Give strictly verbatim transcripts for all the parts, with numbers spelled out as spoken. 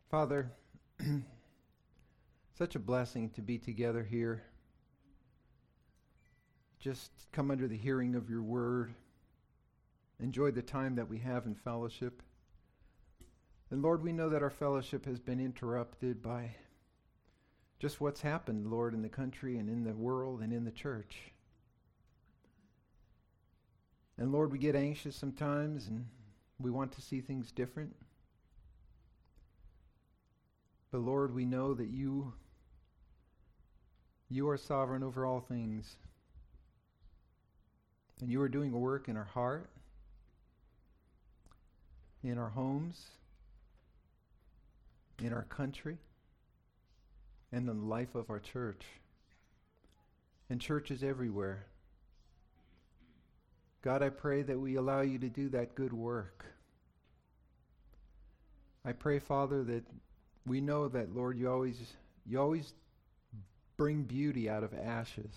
Father, such a blessing to be together here. Just come under the hearing of your word. Enjoy the time that we have in fellowship. And Lord, we know that our fellowship has been interrupted by just what's happened, Lord, in the country and in the world and in the church. And Lord, we get anxious sometimes and we want to see things different. But Lord, we know that you, you are sovereign over all things. And you are doing a work in our heart, in our homes, in our country, and in the life of our church, and churches everywhere. God, I pray that we allow you to do that good work. I pray, Father, that we know that, Lord, you always you always bring beauty out of ashes.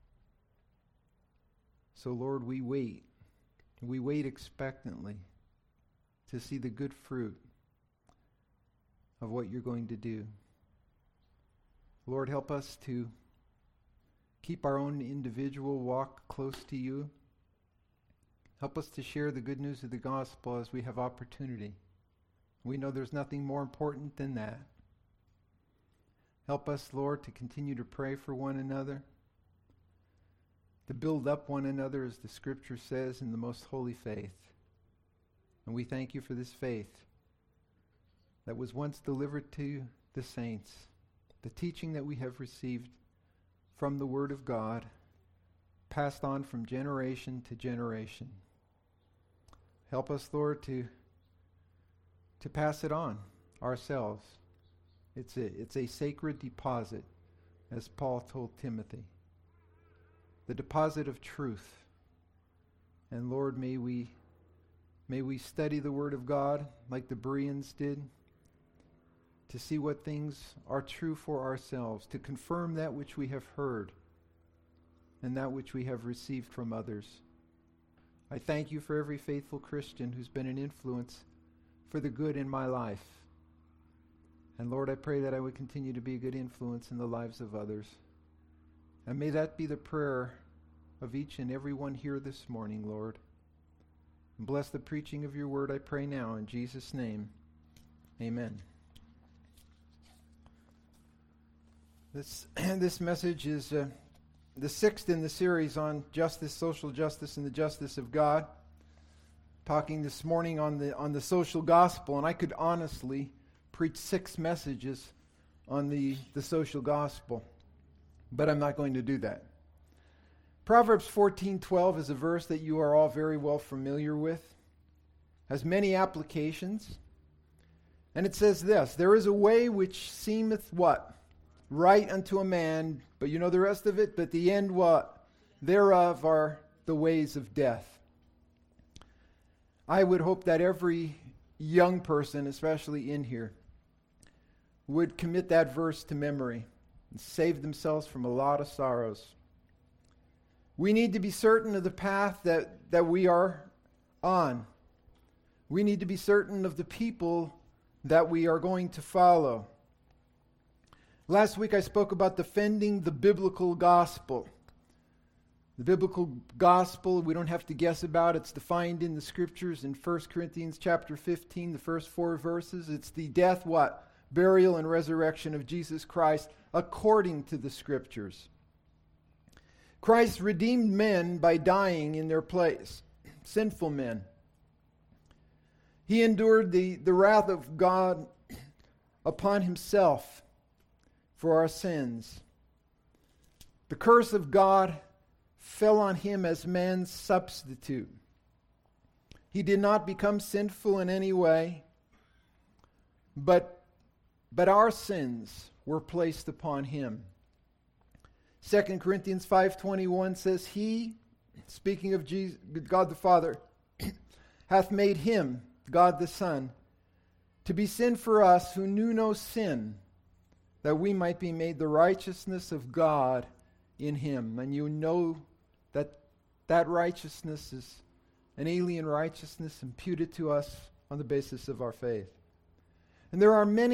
So, Lord, we wait. We wait expectantly to see the good fruit of what you're going to do. Lord, help us to keep our own individual walk close to you. Help us to share the good news of the gospel as we have opportunity. We know there's nothing more important than that. Help us, Lord, to continue to pray for one another, to build up one another, as the Scripture says, in the most holy faith. And we thank you for this faith that was once delivered to the saints, the teaching that we have received from the Word of God, passed on from generation to generation. Help us, Lord, to to pass it on ourselves. It's a, it's a sacred deposit, as Paul told Timothy. The deposit of truth. And Lord, may we may we study the Word of God like the Bereans did, to see what things are true for ourselves, to confirm that which we have heard and that which we have received from others. I thank you for every faithful Christian who's been an influence for the good in my life. And Lord, I pray that I would continue to be a good influence in the lives of others. And may that be the prayer of each and every one here this morning, Lord. And bless the preaching of your word, I pray now, in Jesus' name. Amen. This, this message is uh, the sixth in the series on justice, social justice, and the justice of God. Talking this morning on the on the social gospel, and I could honestly preach six messages on the, the social gospel, but I'm not going to do that. Proverbs fourteen twelve is a verse that you are all very well familiar with, has many applications, and it says this: there is a way which seemeth what? Right unto a man, but you know the rest of it, but the end what? Thereof are the ways of death. I would hope that every young person, especially in here, would commit that verse to memory and save themselves from a lot of sorrows. We need to be certain of the path that, that we are on. We need to be certain of the people that we are going to follow. Last week I spoke about defending the biblical gospel. The biblical gospel, we don't have to guess about. It's defined in the Scriptures in First Corinthians chapter fifteen, the first four verses. It's the death, what? Burial and resurrection of Jesus Christ according to the Scriptures. Christ redeemed men by dying in their place, sinful men. He endured the, the wrath of God upon himself for our sins. The curse of God fell on him as man's substitute. He did not become sinful in any way, but, but our sins were placed upon him. Second Corinthians five twenty-one says, He, speaking of Jesus, God the Father, hath made him, God the Son, to be sin for us who knew no sin, that we might be made the righteousness of God in him. And you know that that righteousness is an alien righteousness imputed to us on the basis of our faith. And there are many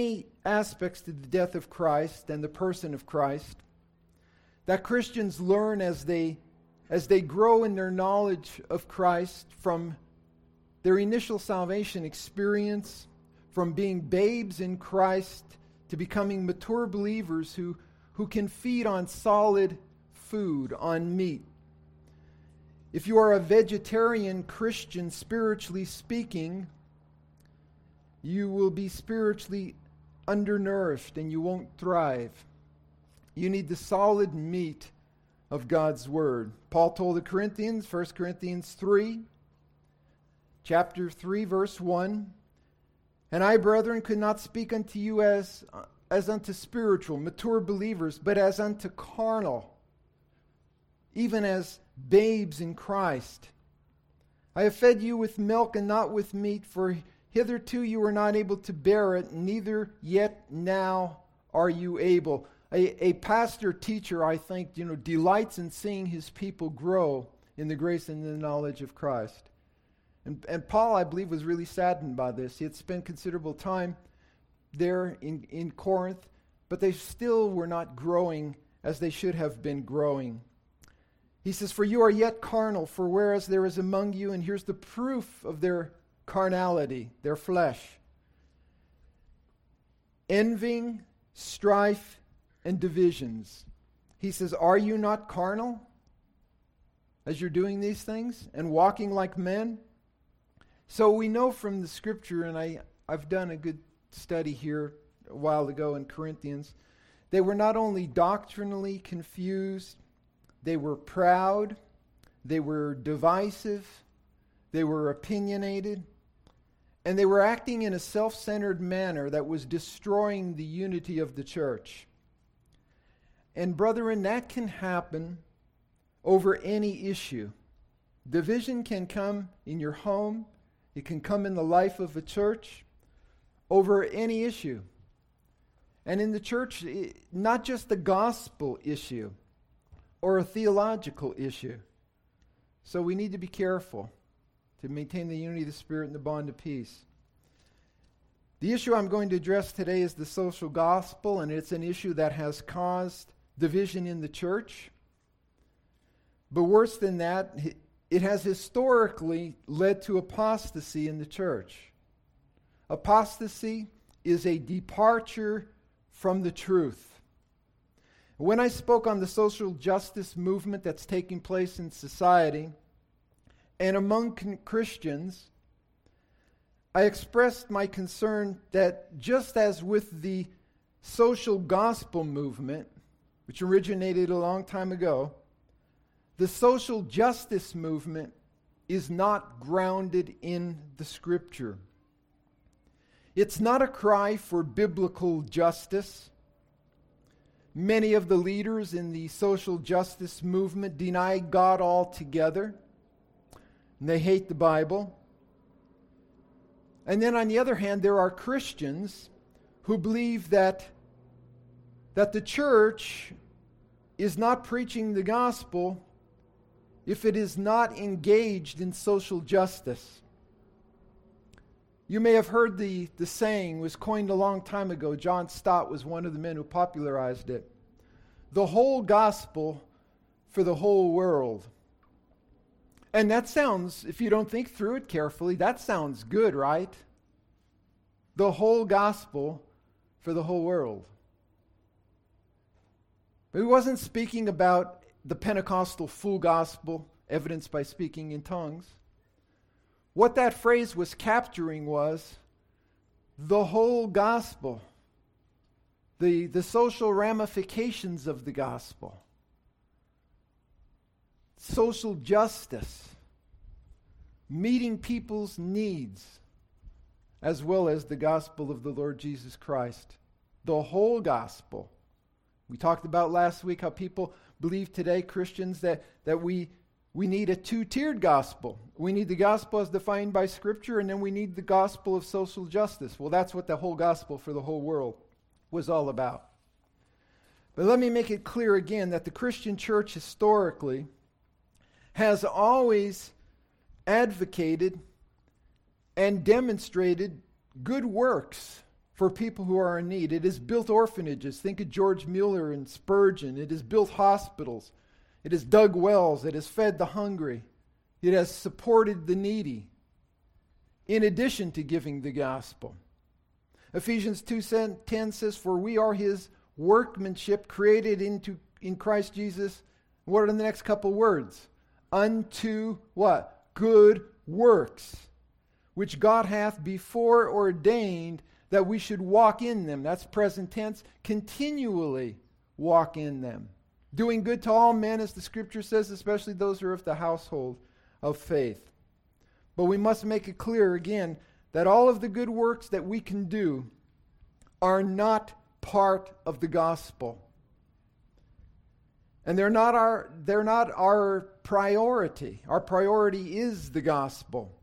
aspects to the death of Christ and the person of Christ that Christians learn as they as they grow in their knowledge of Christ from their initial salvation experience, from being babes in Christ to becoming mature believers who, who can feed on solid food, on meat. If you are a vegetarian Christian, spiritually speaking, you will be spiritually undernourished and you won't thrive. You need the solid meat of God's Word. Paul told the Corinthians, First Corinthians three, chapter three, verse one, "And I, brethren, could not speak unto you as, as unto spiritual, mature believers, but as unto carnal, even as babes in Christ. I have fed you with milk and not with meat, for hitherto you were not able to bear it, neither yet now are you able." A, a pastor teacher, I think, you know, delights in seeing his people grow in the grace and the knowledge of Christ. And, and Paul, I believe, was really saddened by this. He had spent considerable time there in, in Corinth, but they still were not growing as they should have been growing. He says, "For you are yet carnal, for whereas there is among you," and here's the proof of their carnality, their flesh, "envying, strife, and divisions." He says, "Are you not carnal as you're doing these things and walking like men?" So we know from the Scripture, and I, I've done a good study here a while ago in Corinthians, they were not only doctrinally confused, they were proud, they were divisive, they were opinionated, and they were acting in a self-centered manner that was destroying the unity of the church. And brethren, that can happen over any issue. Division can come in your home. It can come in the life of a church over any issue. And in the church, it, not just a gospel issue or a theological issue. So we need to be careful to maintain the unity of the Spirit and the bond of peace. The issue I'm going to address today is the social gospel, and it's an issue that has caused division in the church. But worse than that, it has historically led to apostasy in the church. Apostasy is a departure from the truth. When I spoke on the social justice movement that's taking place in society and among con- Christians, I expressed my concern that just as with the social gospel movement, which originated a long time ago, the social justice movement is not grounded in the Scripture. It's not a cry for biblical justice. Many of the leaders in the social justice movement deny God altogether, and they hate the Bible. And then on the other hand, there are Christians who believe that that the church is not preaching the gospel if it is not engaged in social justice. You may have heard the, the saying, was coined a long time ago. John Stott was one of the men who popularized it. The whole gospel for the whole world. And that sounds, if you don't think through it carefully, that sounds good, right? The whole gospel for the whole world. But he wasn't speaking about the Pentecostal full gospel, evidenced by speaking in tongues. What that phrase was capturing was the whole gospel, the, the social ramifications of the gospel, social justice, meeting people's needs, as well as the gospel of the Lord Jesus Christ. The whole gospel. We talked about last week how people believe today, Christians, that, that we, we need a two-tiered gospel. We need the gospel as defined by Scripture, and then we need the gospel of social justice. Well, that's what the whole gospel for the whole world was all about. But let me make it clear again that the Christian church historically has always advocated and demonstrated good works for people who are in need. It has built orphanages. Think of George Mueller and Spurgeon. It has built hospitals. It has dug wells. It has fed the hungry. It has supported the needy, in addition to giving the gospel. Ephesians two ten says, "For we are his workmanship, created into in Christ Jesus." What are the next couple words? Unto what? Good works, which God hath before ordained that we should walk in them. That's present tense. Continually walk in them. Doing good to all men, as the scripture says, especially those who are of the household of faith. But we must make it clear again that all of the good works that we can do are not part of the gospel. And they're not our they're not our priority. Our priority is the gospel.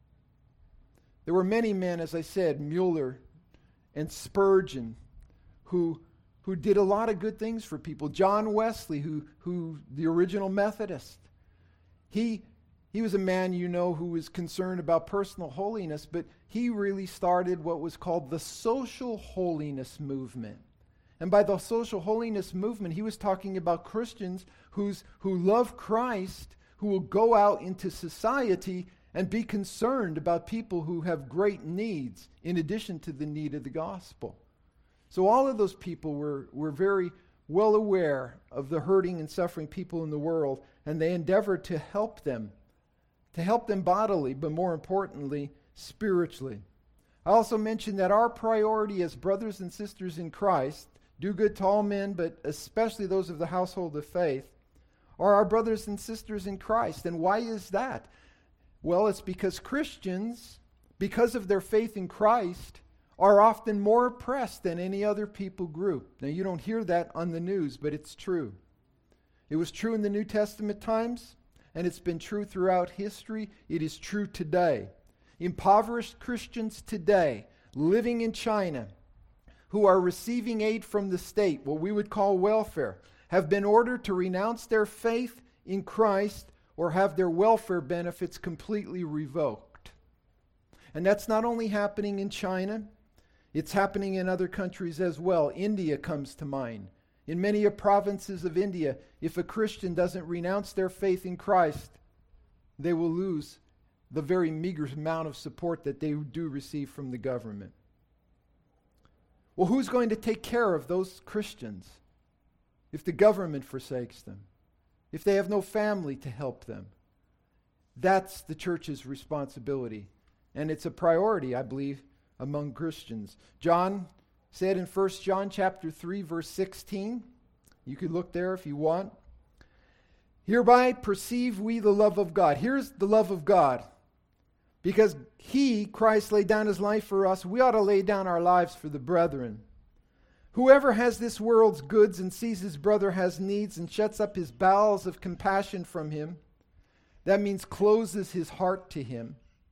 There were many men, as I said, Mueller and Spurgeon, who who did a lot of good things for people. John Wesley, who who the original Methodist. He he was a man, you know, who was concerned about personal holiness, but he really started what was called the social holiness movement. And by the social holiness movement, he was talking about Christians who's, who love Christ, who will go out into society and be concerned about people who have great needs, in addition to the need of the gospel. So all of those people were, were very well aware of the hurting and suffering people in the world, and they endeavored to help them, to help them bodily, but more importantly, spiritually. I also mentioned that our priority as brothers and sisters in Christ, do good to all men, but especially those of the household of faith, are our brothers and sisters in Christ. And why is that? Well, it's because Christians, because of their faith in Christ, are often more oppressed than any other people group. Now, you don't hear that on the news, but it's true. It was true in the New Testament times, and it's been true throughout history. It is true today. Impoverished Christians today, living in China, who are receiving aid from the state, what we would call welfare, have been ordered to renounce their faith in Christ or have their welfare benefits completely revoked. And that's not only happening in China, it's happening in other countries as well. India comes to mind. In many provinces of India, if a Christian doesn't renounce their faith in Christ, they will lose the very meager amount of support that they do receive from the government. Well, who's going to take care of those Christians if the government forsakes them? If they have no family to help them? That's the church's responsibility. And it's a priority, I believe, among Christians. John said in First John chapter three, verse sixteen, you could look there if you want. Hereby perceive we the love of God. Here's the love of God. Because he, Christ, laid down his life for us, we ought to lay down our lives for the brethren. Whoever has this world's goods and sees his brother has needs and shuts up his bowels of compassion from him, that means closes his heart to him.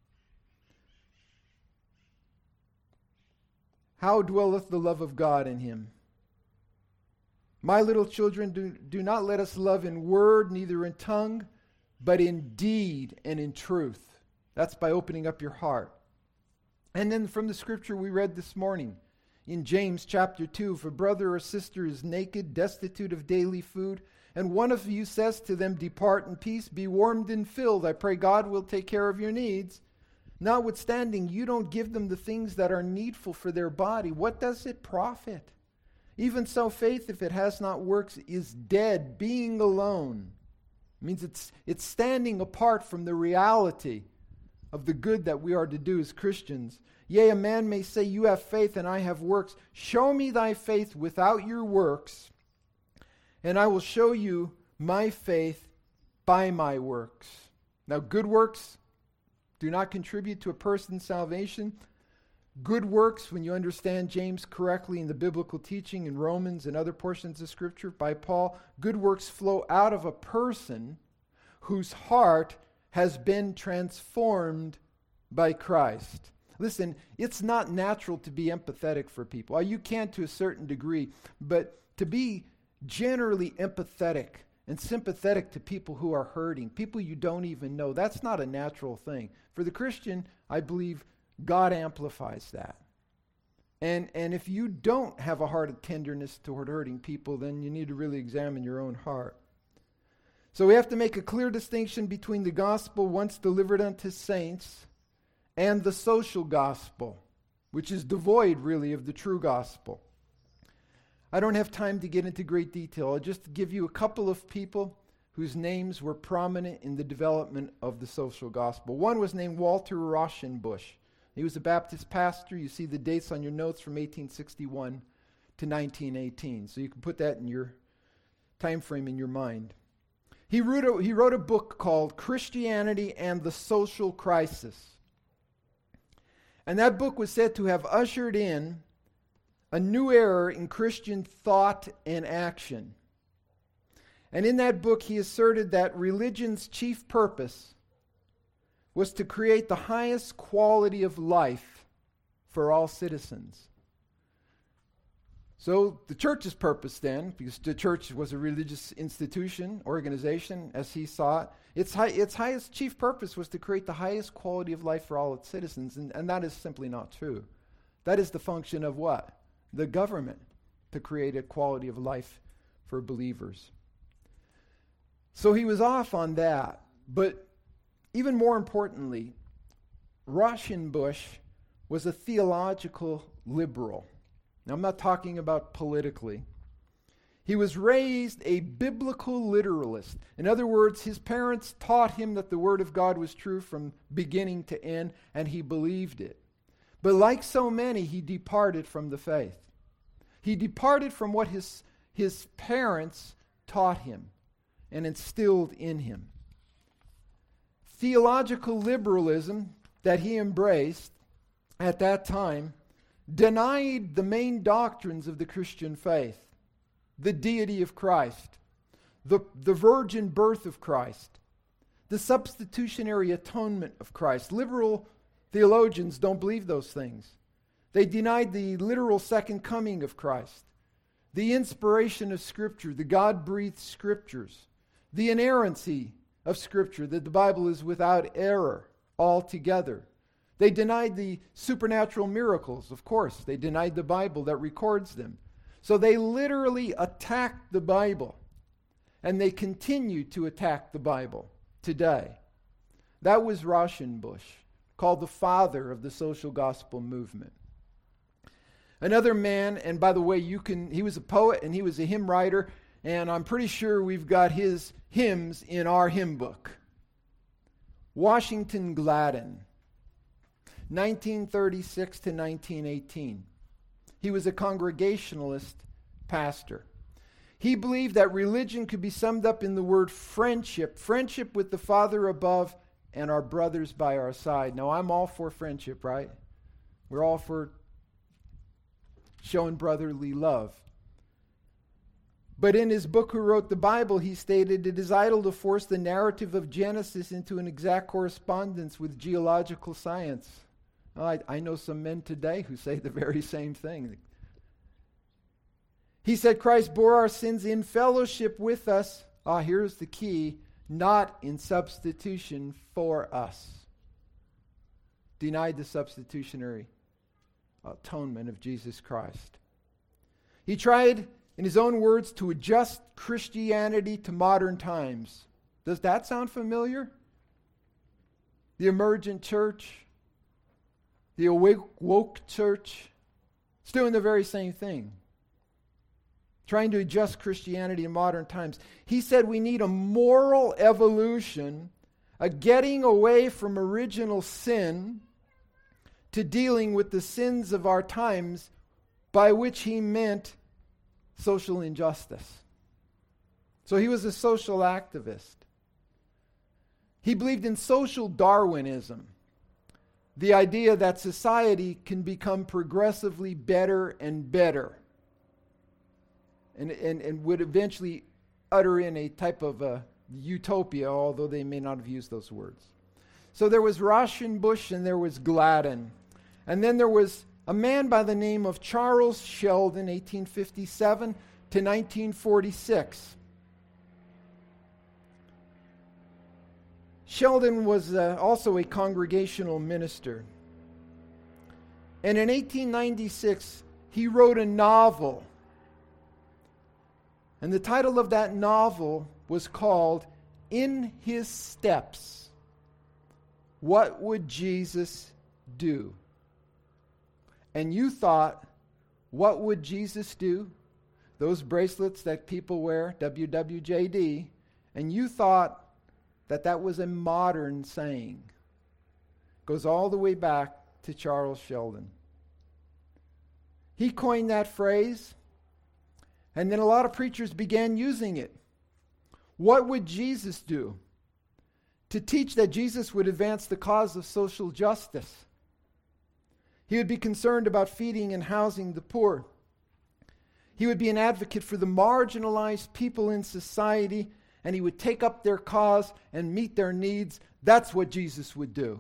How dwelleth the love of God in him? My little children, do, do not let us love in word, neither in tongue, but in deed and in truth. That's by opening up your heart. And then from the scripture we read this morning, in James chapter two, if a brother or sister is naked, destitute of daily food, and one of you says to them, depart in peace, be warmed and filled, I pray God will take care of your needs. Notwithstanding, you don't give them the things that are needful for their body. What does it profit? Even so, faith, if it has not works, is dead, being alone. It means it's, it's standing apart from the reality of the good that we are to do as Christians. Yea, a man may say, you have faith and I have works. Show me thy faith without your works, and I will show you my faith by my works. Now, good works do not contribute to a person's salvation. Good works, when you understand James correctly in the biblical teaching in Romans and other portions of Scripture by Paul, good works flow out of a person whose heart has been transformed by Christ. Listen, it's not natural to be empathetic for people. Well, you can to a certain degree, but to be generally empathetic and sympathetic to people who are hurting, people you don't even know, that's not a natural thing. For the Christian, I believe God amplifies that. And, and if you don't have a heart of tenderness toward hurting people, then you need to really examine your own heart. So we have to make a clear distinction between the gospel once delivered unto saints and the social gospel, which is devoid really of the true gospel. I don't have time to get into great detail. I'll just give you a couple of people whose names were prominent in the development of the social gospel. One was named Walter Rauschenbusch. He was a Baptist pastor. You see the dates on your notes from eighteen sixty-one to nineteen eighteen. So you can put that in your time frame in your mind. He wrote a, he wrote a book called Christianity and the Social Crisis. And that book was said to have ushered in a new era in Christian thought and action. And in that book, he asserted that religion's chief purpose was to create the highest quality of life for all citizens. So the church's purpose then, because the church was a religious institution, organization, as he saw it, its, high, its highest chief purpose was to create the highest quality of life for all its citizens, and, and that is simply not true. That is the function of what? The government, to create a quality of life for believers. So he was off on that, but even more importantly, Rauschenbusch was a theological liberal. Now, I'm not talking about politically. He was raised a biblical literalist. In other words, his parents taught him that the Word of God was true from beginning to end, and he believed it. But like so many, he departed from the faith. He departed from what his, his parents taught him and instilled in him. Theological liberalism that he embraced at that time denied the main doctrines of the Christian faith, the deity of Christ, the, the virgin birth of Christ, the substitutionary atonement of Christ. Liberal theologians don't believe those things. They denied the literal second coming of Christ, the inspiration of Scripture, the God-breathed Scriptures, the inerrancy of Scripture, that the Bible is without error altogether. They denied the supernatural miracles, of course. They denied the Bible that records them. So they literally attacked the Bible, and they continue to attack the Bible today. That was Rauschenbusch, called the father of the social gospel movement. Another man, and by the way, you can he was a poet and he was a hymn writer, and I'm pretty sure we've got his hymns in our hymn book. Washington Gladden, nineteen thirty-six to nineteen eighteen. He was a Congregationalist pastor. He believed that religion could be summed up in the word friendship, friendship with the Father above and our brothers by our side. Now, I'm all for friendship, right? We're all for showing brotherly love. But in his book, Who Wrote the Bible, he stated, it is idle to force the narrative of Genesis into an exact correspondence with geological science. Well, I, I know some men today who say the very same thing. He said Christ bore our sins in fellowship with us. Ah, here's the key. Not in substitution for us. Denied the substitutionary atonement of Jesus Christ. He tried, in his own words, to adjust Christianity to modern times. Does that sound familiar? The emergent church, the awake, woke church, it's doing the very same thing. Trying to adjust Christianity in modern times. He said we need a moral evolution, a getting away from original sin to dealing with the sins of our times, by which he meant social injustice. So he was a social activist. He believed in social Darwinism, the idea that society can become progressively better and better, and, and, and would eventually utter in a type of a utopia, although they may not have used those words. So there was Rauschenbusch and there was Gladden. And then there was a man by the name of Charles Sheldon, eighteen fifty-seven to nineteen forty-six. Sheldon was uh, also a congregational minister. And in eighteen ninety-six, he wrote a novel. And the title of that novel was called In His Steps. What would Jesus do? And you thought, what would Jesus do? Those bracelets that people wear, W W J D, and you thought that that was a modern saying. Goes all the way back to Charles Sheldon. He coined that phrase, and then a lot of preachers began using it. What would Jesus do? To teach that Jesus would advance the cause of social justice. He would be concerned about feeding and housing the poor. He would be an advocate for the marginalized people in society, and he would take up their cause and meet their needs. That's what Jesus would do.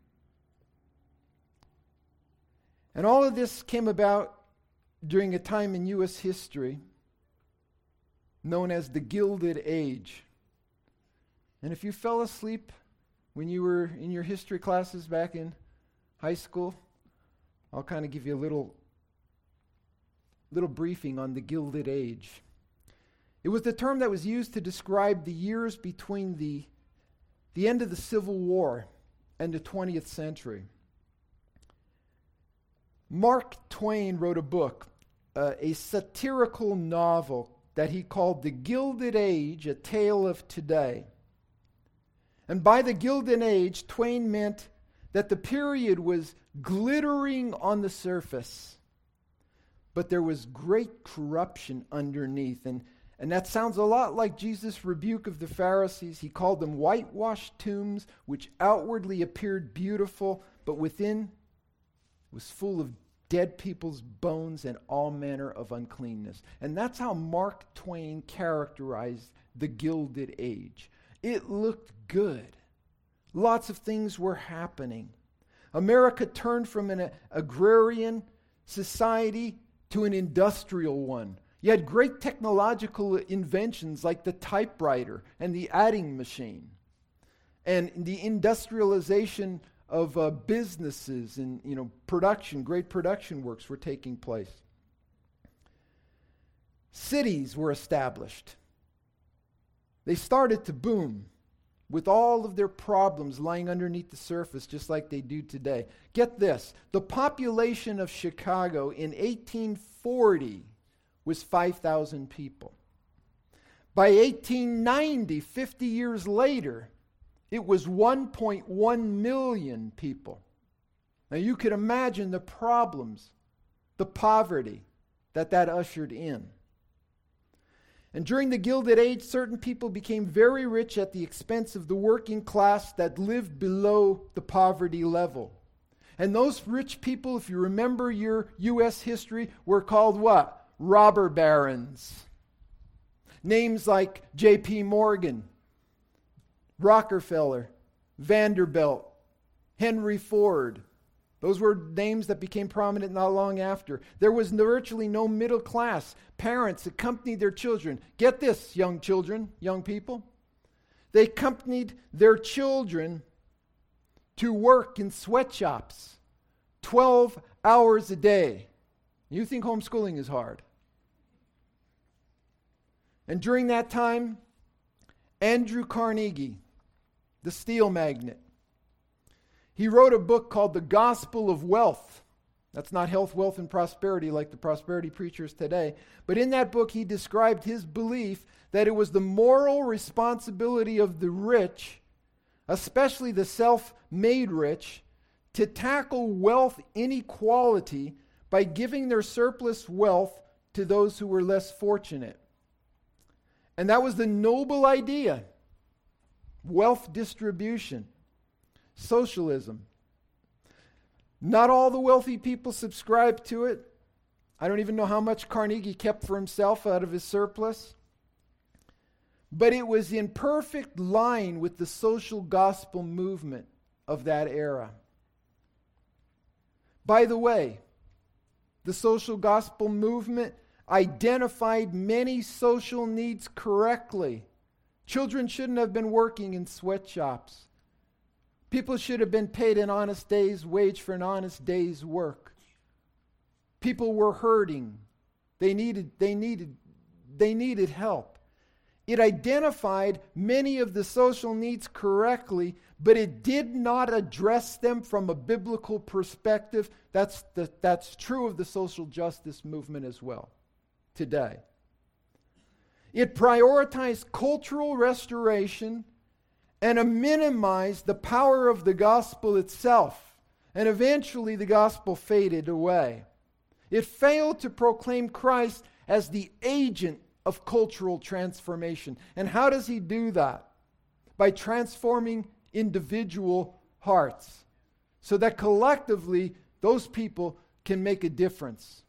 And all of this came about during a time in U S history known as the Gilded Age. And if you fell asleep when you were in your history classes back in high school, I'll kind of give you a little, little briefing on the Gilded Age. It was the term that was used to describe the years between the, the end of the Civil War and the twentieth century. Mark Twain wrote a book, uh, a satirical novel that he called The Gilded Age, A Tale of Today. And by the Gilded Age, Twain meant that the period was glittering on the surface, but there was great corruption underneath. And, and that sounds a lot like Jesus' rebuke of the Pharisees. He called them whitewashed tombs, which outwardly appeared beautiful, but within was full of dead people's bones and all manner of uncleanness. And that's how Mark Twain characterized the Gilded Age. It looked good. Lots of things were happening. America turned from an agrarian society to an industrial one. You had great technological inventions like the typewriter and the adding machine. And the industrialization of uh, businesses and, you know, production, great production works were taking place. Cities were established. They started to boom with all of their problems lying underneath the surface, just like they do today. Get this, the population of Chicago in eighteen forty was five thousand people. By eighteen ninety, fifty years later, it was one point one million people. Now you could imagine the problems, the poverty that that ushered in. And during the Gilded Age, certain people became very rich at the expense of the working class that lived below the poverty level. And those rich people, if you remember your U S history, were called what? Robber barons. Names like J P Morgan, Rockefeller, Vanderbilt, Henry Ford. Those were names that became prominent not long after. There was virtually no middle class. Parents accompanied their children. Get this, young children, young people. They accompanied their children to work in sweatshops twelve hours a day. You think homeschooling is hard. And during that time, Andrew Carnegie, the steel magnate, he wrote a book called The Gospel of Wealth. That's not health, wealth, and prosperity like the prosperity preachers today. But in that book, he described his belief that it was the moral responsibility of the rich, especially the self-made rich, to tackle wealth inequality by giving their surplus wealth to those who were less fortunate. And that was the noble idea. Wealth distribution. Socialism. Not all the wealthy people subscribed to it. I don't even know how much Carnegie kept for himself out of his surplus. But it was in perfect line with the social gospel movement of that era. By the way, the social gospel movement identified many social needs correctly. Children shouldn't have been working in sweatshops. People should have been paid an honest day's wage for an honest day's work. People were hurting. They needed, they needed, they needed help. It identified many of the social needs correctly, but it did not address them from a biblical perspective. That's, the, that's true of the social justice movement as well today. It prioritized cultural restoration and it minimized the power of the gospel itself. And eventually the gospel faded away. It failed to proclaim Christ as the agent of cultural transformation. And how does he do that? By transforming individual hearts so that collectively those people can make a difference.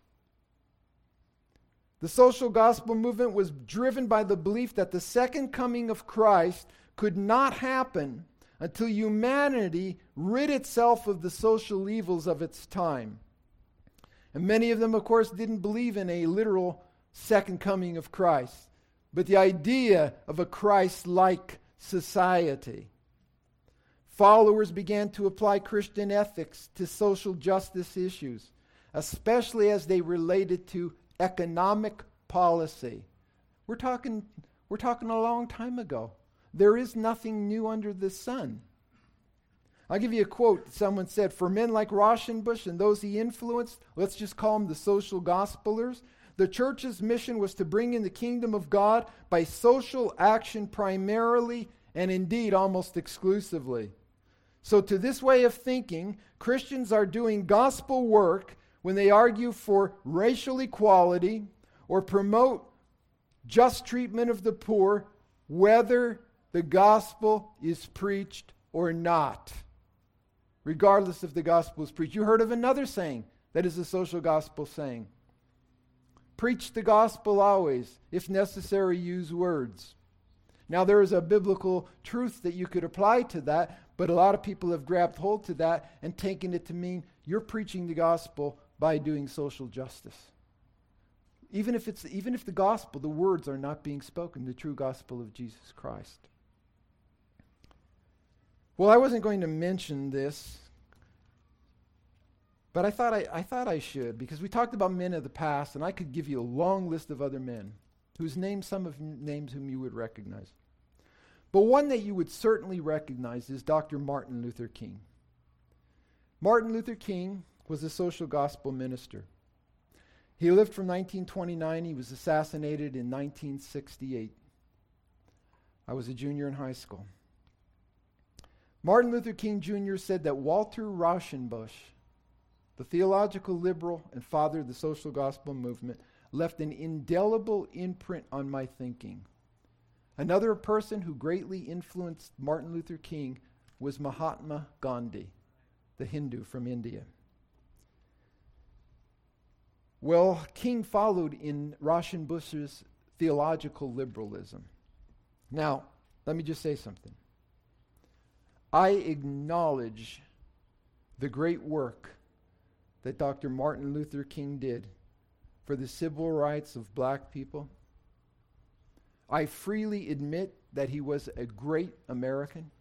The social gospel movement was driven by the belief that the second coming of Christ could not happen until humanity rid itself of the social evils of its time. And many of them, of course, didn't believe in a literal second coming of Christ, but the idea of a Christ-like society. Followers began to apply Christian ethics to social justice issues, especially as they related to economic policy. We're talking, we're talking a long time ago. There is nothing new under the sun. I'll give you a quote. Someone said, for men like Rauschenbusch and those he influenced, let's just call them the social gospelers, the church's mission was to bring in the kingdom of God by social action primarily and indeed almost exclusively. So to this way of thinking, Christians are doing gospel work when they argue for racial equality or promote just treatment of the poor, whether the gospel is preached or not. Regardless if the gospel is preached. You heard of another saying that is a social gospel saying. Preach the gospel always. If necessary, use words. Now there is a biblical truth that you could apply to that, but a lot of people have grabbed hold to that and taken it to mean you're preaching the gospel by doing social justice. Even if it's even if the gospel, the words are not being spoken, the true gospel of Jesus Christ. Well, I wasn't going to mention this, but I thought I, I thought I should, because we talked about men of the past, and I could give you a long list of other men whose names, some of names whom you would recognize. But one that you would certainly recognize is Doctor Martin Luther King. Martin Luther King was a social gospel minister. He lived from nineteen twenty-nine. He was assassinated in nineteen sixty-eight. I was a junior in high school. Martin Luther King Junior said that Walter Rauschenbusch, the theological liberal and father of the social gospel movement, left an indelible imprint on my thinking. Another person who greatly influenced Martin Luther King was Mahatma Gandhi, the Hindu from India. Well, King followed in Rauschenbusch's theological liberalism. Now, let me just say something. I acknowledge the great work that Doctor Martin Luther King did for the civil rights of black people. I freely admit that he was a great American,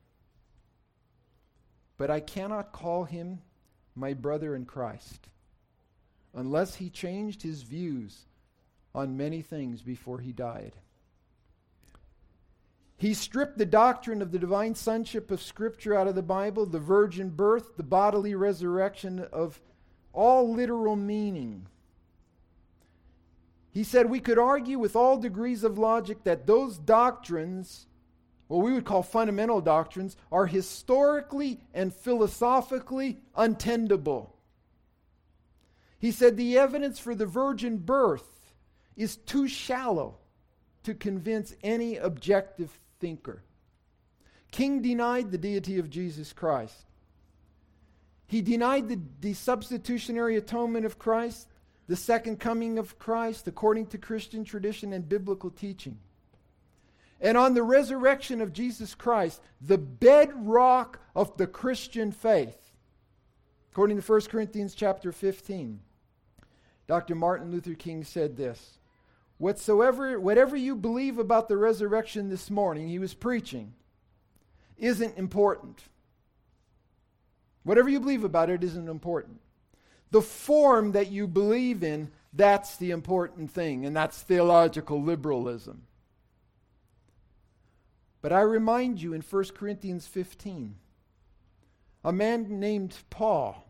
but I cannot call him my brother in Christ unless he changed his views on many things before he died. He stripped the doctrine of the divine sonship of Scripture out of the Bible, the virgin birth, the bodily resurrection of all literal meaning. He said we could argue with all degrees of logic that those doctrines, what we would call fundamental doctrines, are historically and philosophically untenable. He said the evidence for the virgin birth is too shallow to convince any objective thinker. King denied the deity of Jesus Christ. He denied the, the substitutionary atonement of Christ, the second coming of Christ according to Christian tradition and biblical teaching. And on the resurrection of Jesus Christ, the bedrock of the Christian faith, according to First Corinthians chapter fifteen, Doctor Martin Luther King said this: Whatsoever, whatever you believe about the resurrection this morning, he was preaching, isn't important. Whatever you believe about it isn't important. The form that you believe in, that's the important thing, and that's theological liberalism. But I remind you in First Corinthians fifteen, a man named Paul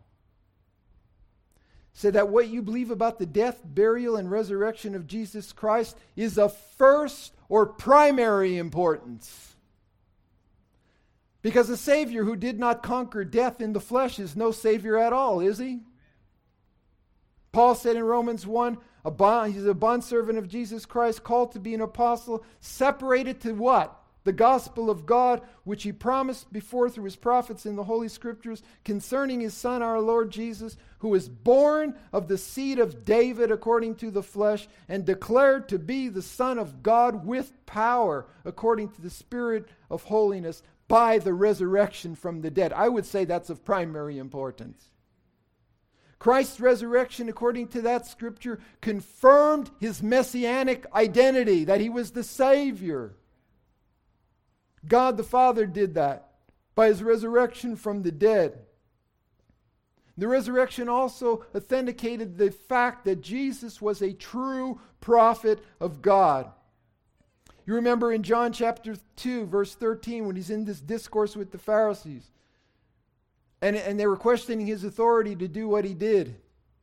said that what you believe about the death, burial, and resurrection of Jesus Christ is of first or primary importance. Because a Savior who did not conquer death in the flesh is no Savior at all, is he? Paul said in Romans one, a bond, he's a bondservant of Jesus Christ, called to be an apostle, separated to what? The gospel of God, which he promised before through his prophets in the Holy Scriptures, concerning his Son, our Lord Jesus, who was born of the seed of David according to the flesh, and declared to be the Son of God with power, according to the Spirit of holiness, by the resurrection from the dead. I would say that's of primary importance. Christ's resurrection, according to that scripture, confirmed his messianic identity, that he was the Savior. God the Father did that by his resurrection from the dead. The resurrection also authenticated the fact that Jesus was a true prophet of God. You remember in John chapter two, verse thirteen, when he's in this discourse with the Pharisees, and, and they were questioning his authority to do what he did.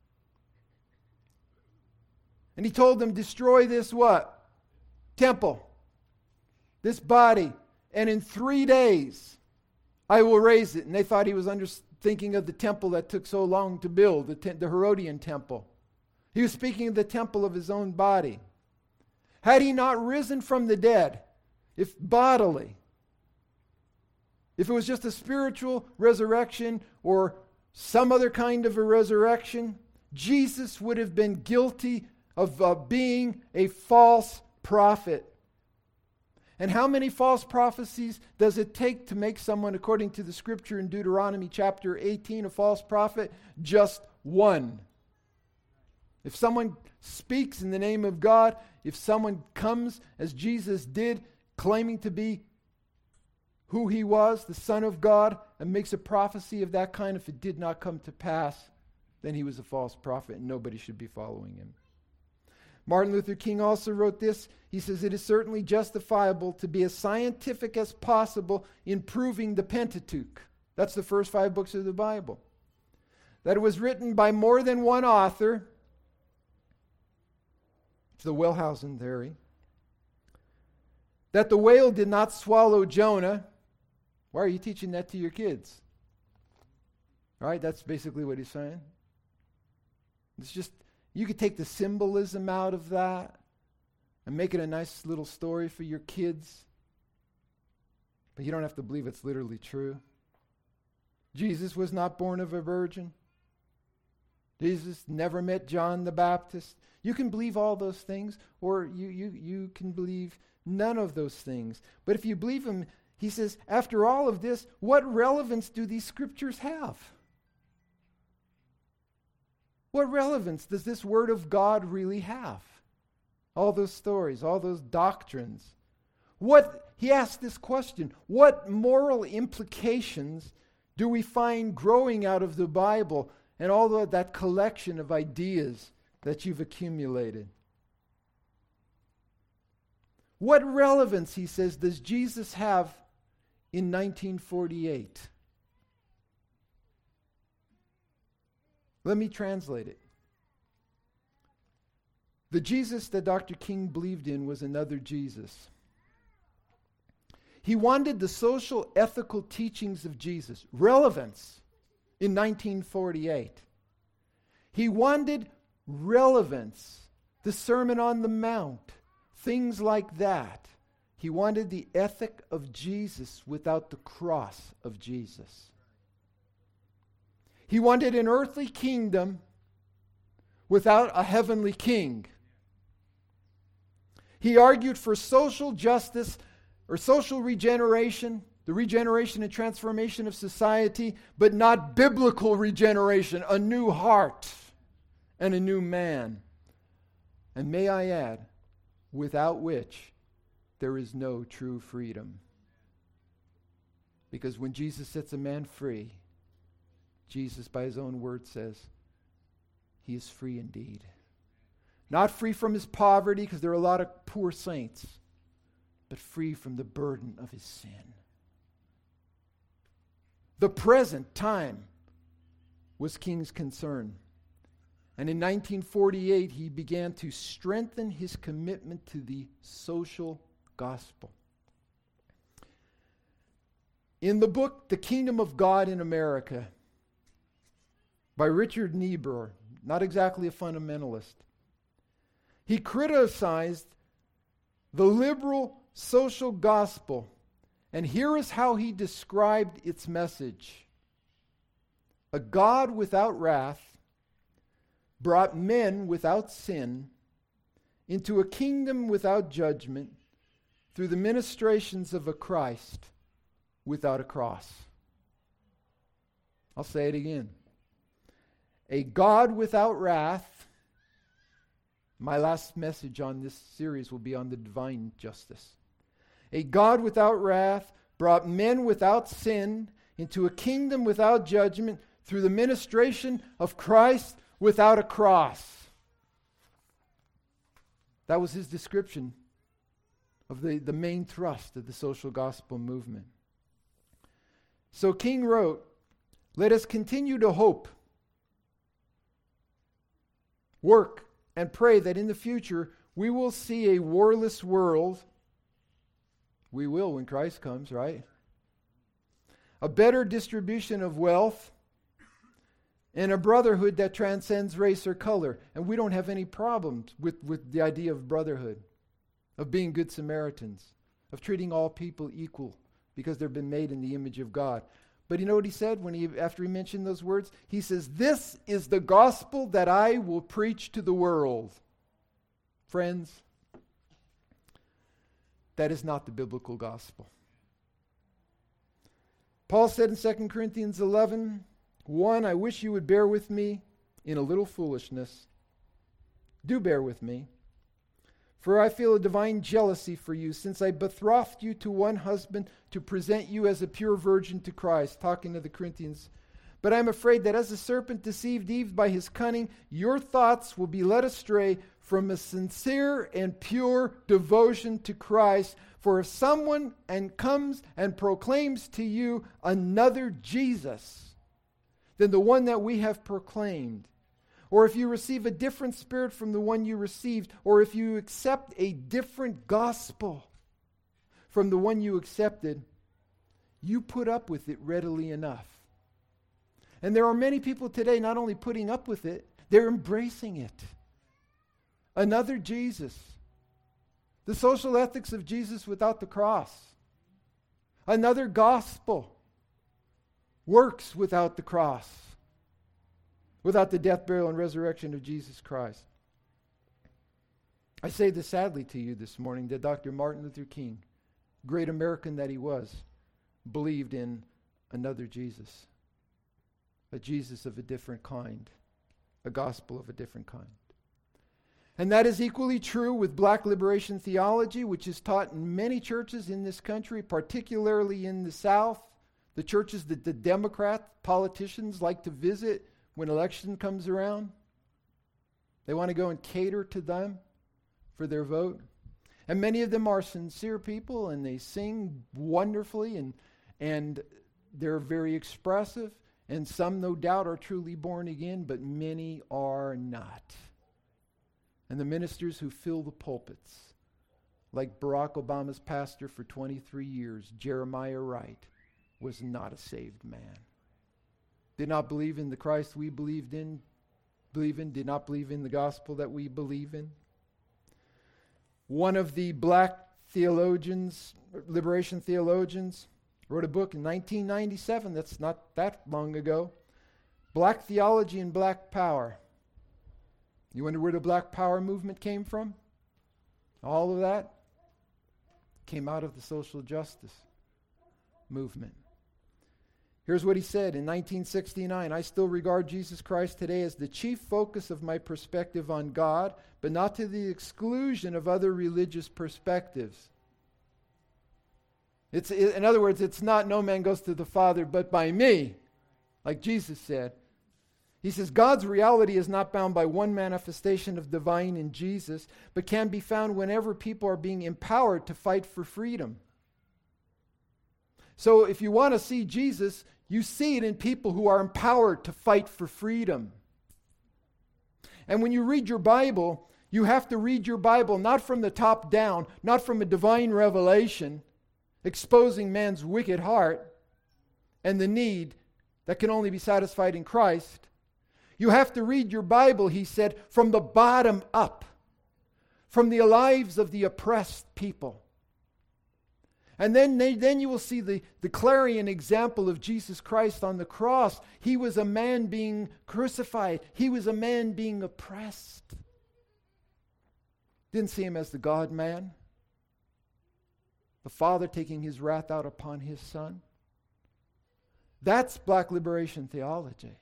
And he told them, destroy this what? Temple. This body. And in three days, I will raise it. And they thought he was under, thinking of the temple that took so long to build, the, te- the Herodian temple. He was speaking of the temple of his own body. Had he not risen from the dead, if bodily, if it was just a spiritual resurrection or some other kind of a resurrection, Jesus would have been guilty of uh, being a false prophet. And how many false prophecies does it take to make someone, according to the scripture in Deuteronomy chapter eighteen, a false prophet? Just one. If someone speaks in the name of God, if someone comes, as Jesus did, claiming to be who he was, the Son of God, and makes a prophecy of that kind, if it did not come to pass, then he was a false prophet and nobody should be following him. Martin Luther King also wrote this. He says, it is certainly justifiable to be as scientific as possible in proving the Pentateuch. That's the first five books of the Bible. That it was written by more than one author. It's the Wellhausen theory. That the whale did not swallow Jonah. Why are you teaching that to your kids? All right, that's basically what he's saying. It's just, you could take the symbolism out of that and make it a nice little story for your kids. But you don't have to believe it's literally true. Jesus was not born of a virgin. Jesus never met John the Baptist. You can believe all those things, or you, you, you can believe none of those things. But if you believe him, he says, after all of this, what relevance do these scriptures have? What relevance does this word of God really have? All those stories, all those doctrines. What, he asked this question, what moral implications do we find growing out of the Bible and all the, that collection of ideas that you've accumulated? What relevance, he says, does Jesus have in nineteen forty-eight? Let me translate it. The Jesus that Doctor King believed in was another Jesus. He wanted the social ethical teachings of Jesus, relevance, in nineteen forty-eight. He wanted relevance, the Sermon on the Mount, things like that. He wanted the ethic of Jesus without the cross of Jesus. He wanted an earthly kingdom without a heavenly king. He argued for social justice or social regeneration, the regeneration and transformation of society, but not biblical regeneration, a new heart and a new man. And may I add, without which there is no true freedom. Because when Jesus sets a man free, Jesus, by his own word, says, he is free indeed. Not free from his poverty, because there are a lot of poor saints, but free from the burden of his sin. The present time was King's concern. And in nineteen forty-eight, he began to strengthen his commitment to the social gospel. In the book, The Kingdom of God in America, by Richard Niebuhr, not exactly a fundamentalist, he criticized the liberal social gospel, and here is how he described its message. A God without wrath brought men without sin into a kingdom without judgment through the ministrations of a Christ without a cross. I'll say it again. A God without wrath. My last message on this series will be on the divine justice. A God without wrath brought men without sin into a kingdom without judgment through the ministration of Christ without a cross. That was his description of the, the main thrust of the social gospel movement. So King wrote, "Let us continue to hope, work, and pray that in the future we will see a warless world." We will when Christ comes, right? A better distribution of wealth, and a brotherhood that transcends race or color. And we don't have any problems with, with the idea of brotherhood, of being good Samaritans, of treating all people equal because they've been made in the image of God. But you know what he said when he after he mentioned those words? He says, "This is the gospel that I will preach to the world." Friends, that is not the biblical gospel. Paul said in Second Corinthians eleven, one, "I wish you would bear with me in a little foolishness." Do bear with me. "For I feel a divine jealousy for you, since I betrothed you to one husband to present you as a pure virgin to Christ," talking to the Corinthians. "But I am afraid that as the serpent deceived Eve by his cunning, your thoughts will be led astray from a sincere and pure devotion to Christ. For if someone and comes and proclaims to you another Jesus than the one that we have proclaimed, or if you receive a different spirit from the one you received, or if you accept a different gospel from the one you accepted, you put up with it readily enough." And there are many people today not only putting up with it, they're embracing it. Another Jesus. The social ethics of Jesus without the cross. Another gospel. Works without the cross. Without the death, burial, and resurrection of Jesus Christ. I say this sadly to you this morning, that Doctor Martin Luther King, great American that he was, believed in another Jesus. A Jesus of a different kind. A gospel of a different kind. And that is equally true with black liberation theology, which is taught in many churches in this country, particularly in the South. The churches that the Democrat politicians like to visit when election comes around. They want to go and cater to them for their vote. And many of them are sincere people, and they sing wonderfully, and, and they're very expressive. And some, no doubt, are truly born again, but many are not. And the ministers who fill the pulpits, like Barack Obama's pastor for twenty-three years, Jeremiah Wright, was not a saved man. Did not believe in the Christ we believed in, believe in, did not believe in the gospel that we believe in. One of the black theologians, liberation theologians, wrote a book in nineteen ninety-seven, that's not that long ago, Black Theology and Black Power. You wonder where the Black Power movement came from? All of that came out of the social justice movement. Here's what he said in nineteen sixty-nine, "I still regard Jesus Christ today as the chief focus of my perspective on God, but not to the exclusion of other religious perspectives." It's, in other words, it's not no man goes to the Father but by me, like Jesus said. He He says, God's reality is not bound by one manifestation of divine in Jesus, but can be found whenever people are being empowered to fight for freedom. So if you want to see Jesus, you see it in people who are empowered to fight for freedom. And when you read your Bible, you have to read your Bible not from the top down, not from a divine revelation, exposing man's wicked heart and the need that can only be satisfied in Christ. You have to read your Bible, he said, from the bottom up, from the lives of the oppressed people. And then, then you will see the, the clarion example of Jesus Christ on the cross. He was a man being crucified. He was a man being oppressed. Didn't see him as the God-man. The Father taking his wrath out upon his Son. That's black liberation theology.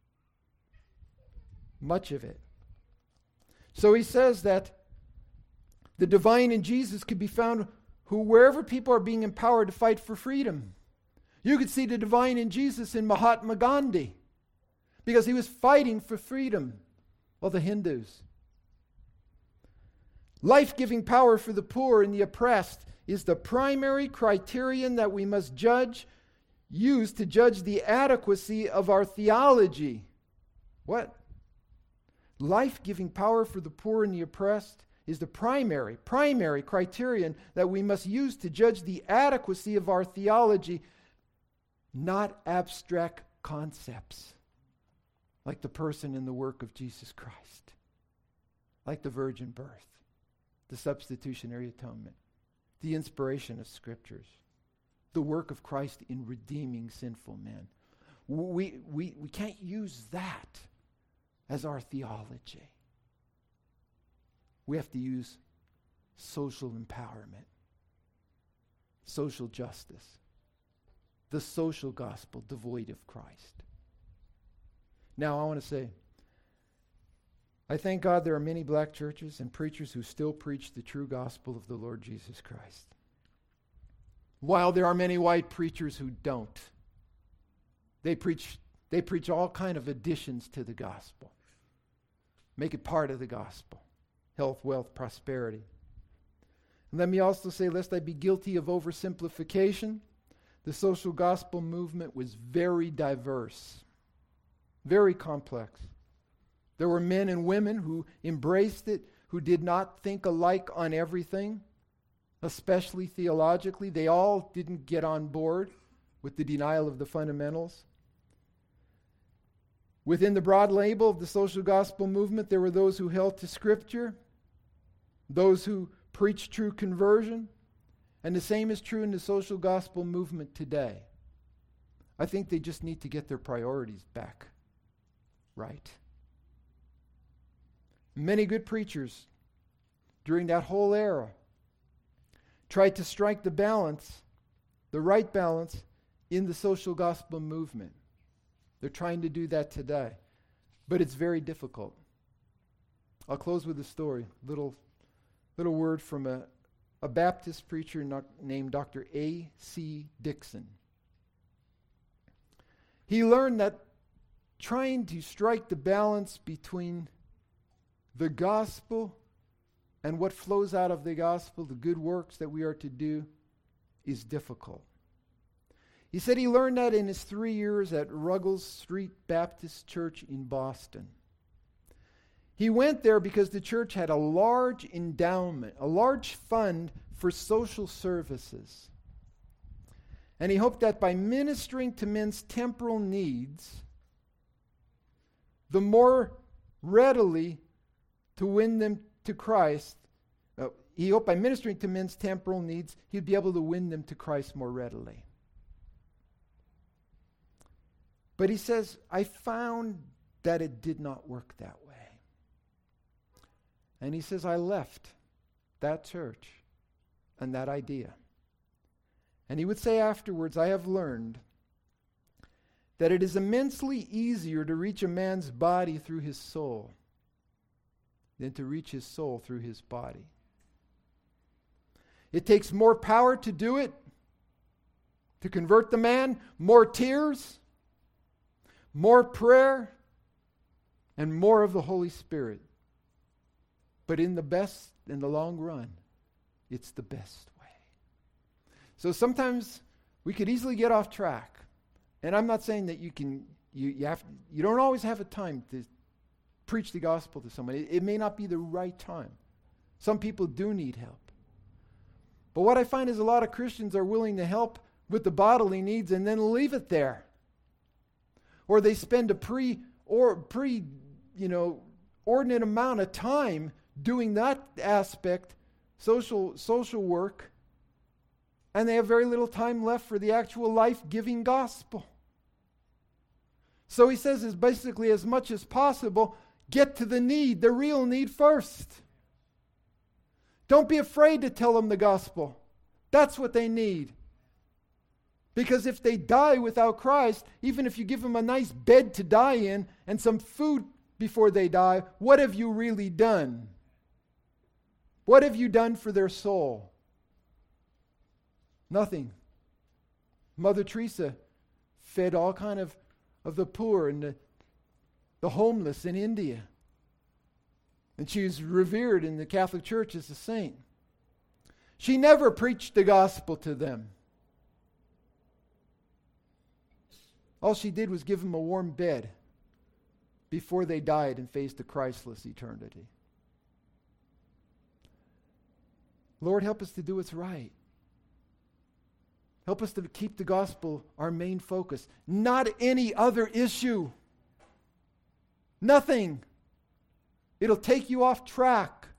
Much of it. So he says that the divine in Jesus could be found who wherever people are being empowered to fight for freedom. You could see the divine in Jesus in Mahatma Gandhi because he was fighting for freedom of the Hindus. Life-giving power for the poor and the oppressed is the primary criterion that we must judge, use to judge the adequacy of our theology. What? Life-giving power for the poor and the oppressed is the primary, primary criterion that we must use to judge the adequacy of our theology, not abstract concepts like the person and the work of Jesus Christ, like the virgin birth, the substitutionary atonement, the inspiration of Scriptures, the work of Christ in redeeming sinful men. We, we, we can't use that as our theology. We have to use social empowerment, social justice, the social gospel devoid of Christ. Now, I want to say, I thank God there are many black churches and preachers who still preach the true gospel of the Lord Jesus Christ, while there are many white preachers who don't. They preach, they preach all kind of additions to the gospel, make it part of the gospel. Health, wealth, prosperity. And let me also say, lest I be guilty of oversimplification, the social gospel movement was very diverse, very complex. There were men and women who embraced it, who did not think alike on everything, especially theologically. They all didn't get on board with the denial of the fundamentals. Within the broad label of the social gospel movement, there were those who held to Scripture, those who preach true conversion, and the same is true in the social gospel movement today. I think they just need to get their priorities back right. Many good preachers during that whole era tried to strike the balance, the right balance, in the social gospel movement. They're trying to do that today, but it's very difficult. I'll close with a story, little Little word from a, a Baptist preacher no, named Doctor A C Dixon. He learned that trying to strike the balance between the gospel and what flows out of the gospel, the good works that we are to do, is difficult. He said he learned that in his three years at Ruggles Street Baptist Church in Boston. He went there because the church had a large endowment, a large fund for social services. And he hoped that by ministering to men's temporal needs, the more readily to win them to Christ, uh, he hoped by ministering to men's temporal needs, he'd be able to win them to Christ more readily. But he says, I found that it did not work that way. And he says, I left that church and that idea. And he would say afterwards, I have learned that it is immensely easier to reach a man's body through his soul than to reach his soul through his body. It takes more power to do it, to convert the man, more tears, more prayer, and more of the Holy Spirit. But in the best, in the long run, it's the best way. So sometimes we could easily get off track. And I'm not saying that you can, you, you have, you don't always have a time to preach the gospel to someone. It, it may not be the right time. Some people do need help. But what I find is a lot of Christians are willing to help with the bodily needs and then leave it there. Or they spend a pre or pre, you know, ordinate amount of time doing that aspect, social social work, and they have very little time left for the actual life-giving gospel. So he says is basically as much as possible, get to the need, the real need first. Don't be afraid to tell them the gospel. That's what they need. Because if they die without Christ, even if you give them a nice bed to die in and some food before they die, what have you really done? What have you done for their soul? Nothing. Mother Teresa fed all kind of, of the poor and the, the homeless in India. And she was revered in the Catholic Church as a saint. She never preached the gospel to them. All she did was give them a warm bed before they died and faced a Christless eternity. Lord, help us to do what's right. Help us to keep the gospel our main focus, not any other issue. Nothing. It'll take you off track.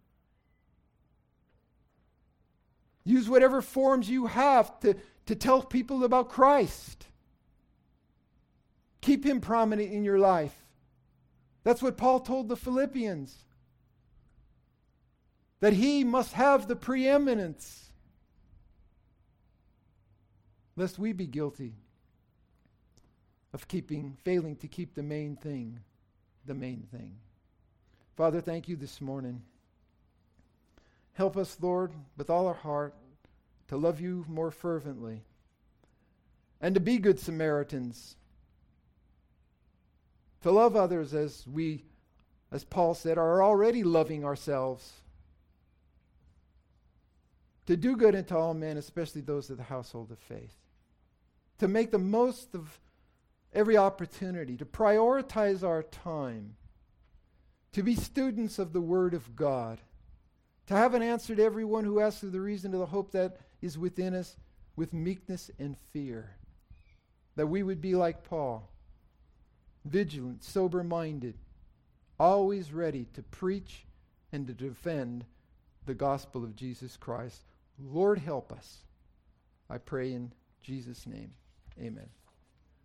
Use whatever forms you have to, to tell people about Christ. Keep him prominent in your life. That's what Paul told the Philippians. That he must have the preeminence. Lest we be guilty of keeping, failing to keep the main thing, the main thing. Father, thank you this morning. Help us, Lord, with all our heart, to love you more fervently and to be good Samaritans. To love others as we, as Paul said, are already loving ourselves. To do good unto all men, especially those of the household of faith. To make the most of every opportunity, to prioritize our time, to be students of the Word of God, to have an answer to everyone who asks of the reason of the hope that is within us with meekness and fear. That we would be like Paul, vigilant, sober-minded, always ready to preach and to defend the gospel of Jesus Christ. Lord, help us. I pray in Jesus' name. Amen.